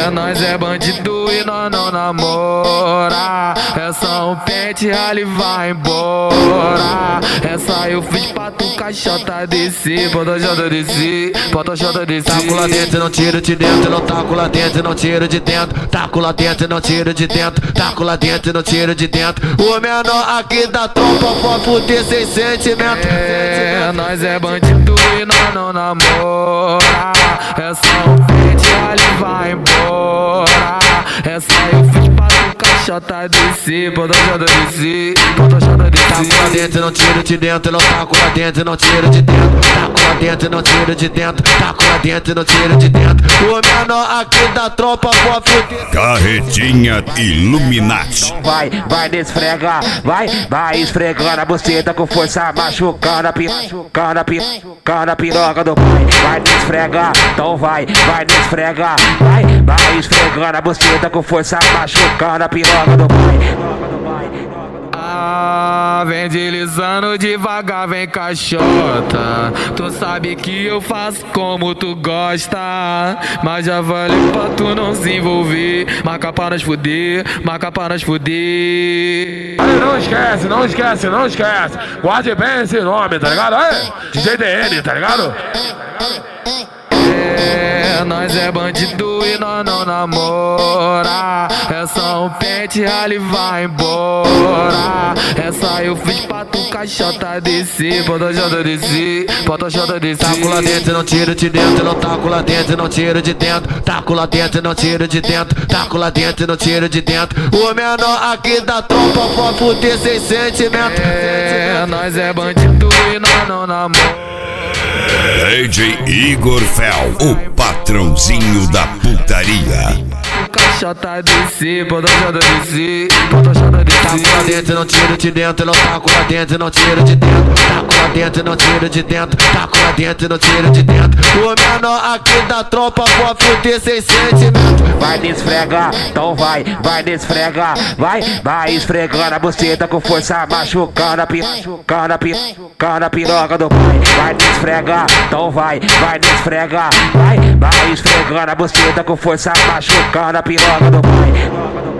Nós é bandido e nós não namora. É só um pente, ali vai embora. Essa eu fiz pra tu caixota descer. Bota jota descer, bota jota descer. Taco lá dentro, não tiro de dentro. Não taco lá dentro, não tiro de dentro. Taco lá dentro, não tiro de dentro. Taco lá dentro, não tiro de dentro. O menor aqui da trompa pode fuder sem sentimento. Nós é bandido e nós não namora. É só um pente, ali vai embora. Essa eu fiz pra tu caixota descer. Bota jota descer, bota jota descer. Taco lá dentro, não tiro de dentro. Não taco lá dentro, não tiro de dentro. Taco lá dentro, não tiro de dentro. Taco lá dentro, não tiro de dentro. O menor aqui da tropa pode fuder. Carretinha Illuminati. Vai desfregar, vai esfregando a buceta com força, machucando a piroca do pai. Vai desfregar, então vai desfregar, vai esfregando a buceta com força, machucando a piroca do pai. Vem deslizando devagar, vem caixota. Tu sabe que eu faço como tu gosta, mas já falei pra tu não se envolver. Marca pra nós fuder, marca pra nós fuder. Aí não esquece, não esquece, não esquece. Guarde bem esse nome, tá ligado? Aí, DJ DN, tá ligado? Nós é bandido e nós não namora. É só um pente, ali vai embora. Essa eu fiz pra tu caixota descer. Bota jota descer, bota jota descer. Taco lá dentro, não tiro de dentro. Não taco lá dentro, não tiro de dentro. Taco lá dentro, não tiro de dentro. Taco lá dentro, não tiro de dentro. O menor aqui da trompa pode fuder sem sentimento. Nós é bandido e nós não namora. DJ Igor Fel, o patrãozinho da putaria. Caixota descer, bota jota descer, bota jota descer. Taco lá dentro, não tiro de dentro. Não taco lá dentro, não tiro de dentro. Taco lá dentro, não tiro de dentro. Taco lá dentro, não tiro de dentro. O menor aqui da tropa pode fuder sem sentimento. Vai desfregar, então vai desfregar, vai esfregando a buceta com força, machucando a piroca do pai. Vai desfregar, então vai desfregar, vai esfregando a buceta com força, machucando a piroca do pai.